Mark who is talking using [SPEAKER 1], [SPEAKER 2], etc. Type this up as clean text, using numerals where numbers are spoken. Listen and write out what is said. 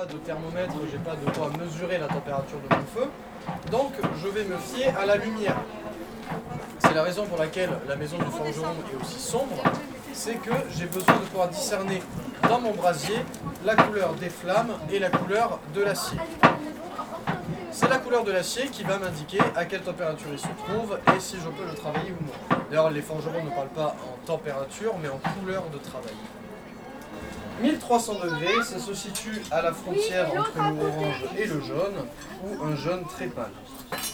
[SPEAKER 1] pas de thermomètre, j'ai pas de quoi mesurer la température de mon feu, donc je vais me fier à la lumière. C'est la raison pour laquelle la maison du forgeron est aussi sombre, c'est que j'ai besoin de pouvoir discerner dans mon brasier la couleur des flammes et la couleur de l'acier. C'est la couleur de l'acier qui va m'indiquer à quelle température il se trouve et si je peux le travailler ou non. D'ailleurs, les forgerons ne parlent pas en température, mais en couleur de travail. 1300 degrés, ça se situe à la frontière entre l'orange et le jaune, ou un jaune très pâle.